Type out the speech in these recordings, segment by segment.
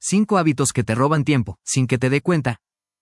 5 hábitos que te roban tiempo, sin que te dé cuenta.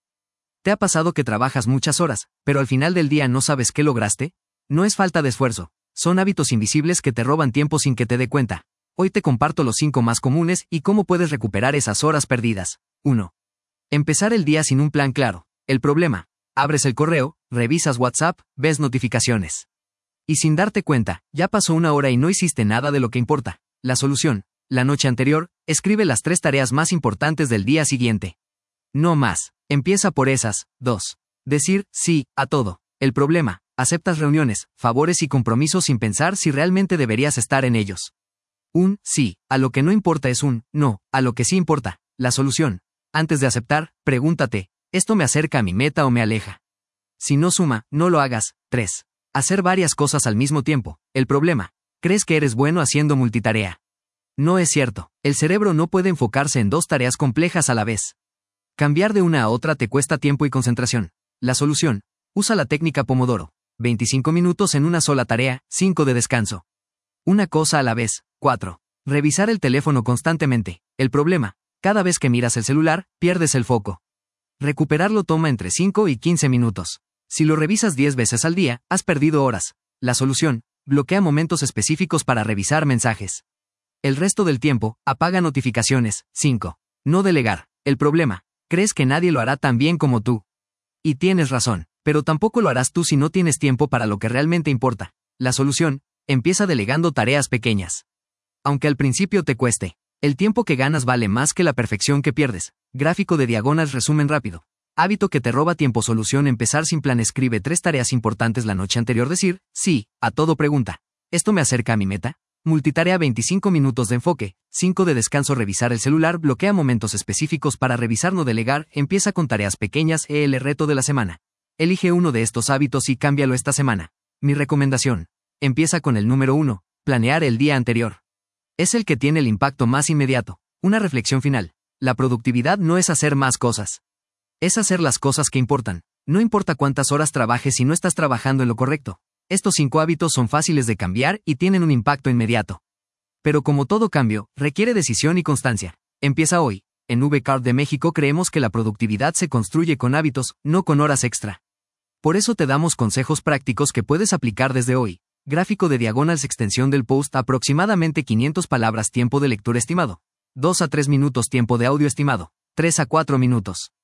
¿Te ha pasado que trabajas muchas horas, pero al final del día no sabes qué lograste? No es falta de esfuerzo, son hábitos invisibles que te roban tiempo sin que te dé cuenta. Hoy te comparto los 5 más comunes y cómo puedes recuperar esas horas perdidas. 1. Empezar el día sin un plan claro. El problema: abres el correo, revisas WhatsApp, ves notificaciones. Y sin darte cuenta, ya pasó una hora y no hiciste nada de lo que importa. La solución: la noche anterior, escribe las 3 tareas más importantes del día siguiente. No más. Empieza por esas. 2. Decir sí a todo. El problema: aceptas reuniones, favores y compromisos sin pensar si realmente deberías estar en ellos. Un sí a lo que no importa es un no a lo que sí importa. La solución: antes de aceptar, pregúntate, ¿esto me acerca a mi meta o me aleja? Si no suma, no lo hagas. 3. Hacer varias cosas al mismo tiempo. El problema: crees que eres bueno haciendo multitarea. No es cierto. El cerebro no puede enfocarse en 2 tareas complejas a la vez. Cambiar de una a otra te cuesta tiempo y concentración. La solución: usa la técnica Pomodoro. 25 minutos en una sola tarea, 5 de descanso. Una cosa a la vez. 4. Revisar el teléfono constantemente. El problema: cada vez que miras el celular, pierdes el foco. Recuperarlo toma entre 5 y 15 minutos. Si lo revisas 10 veces al día, has perdido horas. La solución: bloquea momentos específicos para revisar mensajes. El resto del tiempo, apaga notificaciones. 5. No delegar. El problema: crees que nadie lo hará tan bien como tú. Y tienes razón, pero tampoco lo harás tú si no tienes tiempo para lo que realmente importa. La solución: empieza delegando tareas pequeñas. Aunque al principio te cueste, el tiempo que ganas vale más que la perfección que pierdes. Gráfico de diagonal resumen rápido. Hábito que te roba tiempo. Solución: empezar sin plan. Escribe 3 tareas importantes la noche anterior. Decir sí a todo. Pregunta: ¿esto me acerca a mi meta? Multitarea. 25 minutos de enfoque, 5 de descanso. Revisar el celular. Bloquea momentos específicos para revisar. No delegar. Empieza con tareas pequeñas. El reto de la semana: elige uno de estos hábitos y cámbialo esta semana. Mi recomendación: empieza con el número 1, planear el día anterior. Es el que tiene el impacto más inmediato. Una reflexión final: la productividad no es hacer más cosas. Es hacer las cosas que importan. No importa cuántas horas trabajes si no estás trabajando en lo correcto. Estos 5 hábitos son fáciles de cambiar y tienen un impacto inmediato. Pero como todo cambio, requiere decisión y constancia. Empieza hoy. En VCard de México creemos que la productividad se construye con hábitos, no con horas extra. Por eso te damos consejos prácticos que puedes aplicar desde hoy. Gráfico de diagonales. Extensión del post: aproximadamente 500 palabras. Tiempo de lectura estimado: 2 a 3 minutos. Tiempo de audio estimado: 3 a 4 minutos.